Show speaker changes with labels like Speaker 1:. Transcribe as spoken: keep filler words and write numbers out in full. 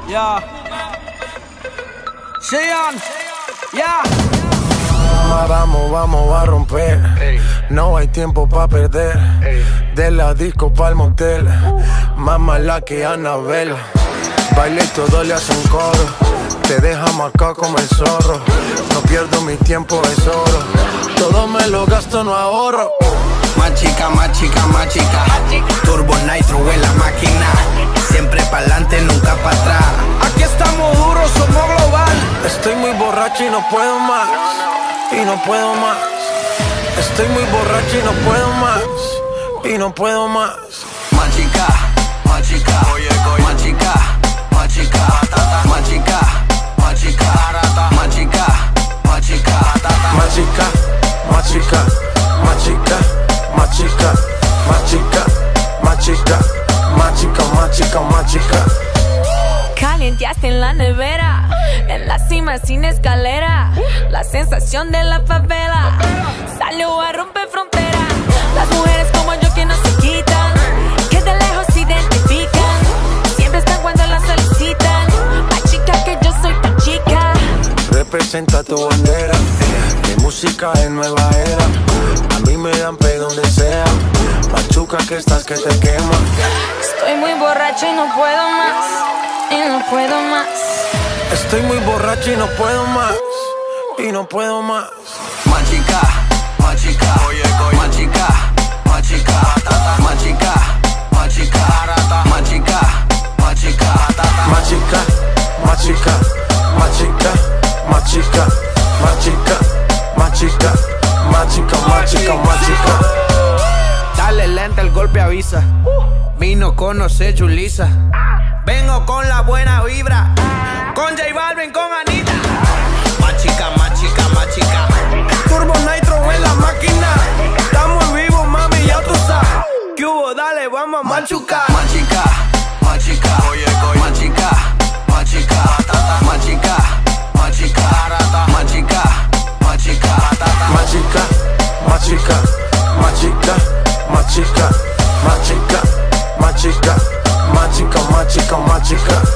Speaker 1: Ya. Sean. Ya.
Speaker 2: Vamos, vamos a romper. Ey. No hay tiempo pa' perder. Ey. De la disco pa'l motel. Uh. Más mala que Anabel. Baile y todo le hace un coro. Te deja marcado como el zorro. No pierdo mi tiempo, es oro. Todo me lo gasto, no ahorro.
Speaker 3: Más chica, más chica, más chica. Turbo Nitro en la máquina. Siempre pa'lante, nunca pa' atrás.
Speaker 1: Aquí estamos duros, somos global.
Speaker 2: Estoy muy borracho y no puedo más. Y no puedo más. Estoy muy borracho y no puedo más. Y no puedo más.
Speaker 3: Más chica, más chica. Más chica, más chica. Más chica, más chica. Más chica, más chica.
Speaker 2: Más chica, más chica. Más chica, más chica. Más chica, más chica. Más chica, más chica, más chica.
Speaker 4: Calienteaste en la nevera, en la cima sin escalera. La sensación de la favela salió a romper fronteras. Las mujeres como yo que no se quitan, que de lejos se identifican. Siempre están cuando las solicitan. Más chica que yo soy tu chica.
Speaker 2: Representa tu bandera. Mi música es nueva era. A mí me dan pe donde sea. Machuca que estás que te quema.
Speaker 4: Estoy muy borracho y no puedo más. Y no puedo más.
Speaker 2: Estoy muy borracho y no puedo más. Y no puedo más.
Speaker 3: Más chica, más chica. Más chica, más chica. Más chica, más chica. Más chica, más chica.
Speaker 2: Más chica, más chica. Más chica, más chica. Más chica, más chica. Más chica, más chica, más chica.
Speaker 3: Dale lenta, el golpe avisa. Vino conoce Julissa. Vengo con la buena vibra. Con J Balvin, con Anita. Más chica, más chica, más chica.
Speaker 1: Turbo Nitro en la máquina. Estamos vivos, mami, ya tú sabes. ¿Qué hubo? Dale, vamos a machucar.
Speaker 3: Más chica, más chica. Más chica, más chica. Más chica, más chica. Más chica, más chica.
Speaker 2: Más chica, más chica. Más chica, más chica. Más chica, más chica. Más chica, más chica, más chica.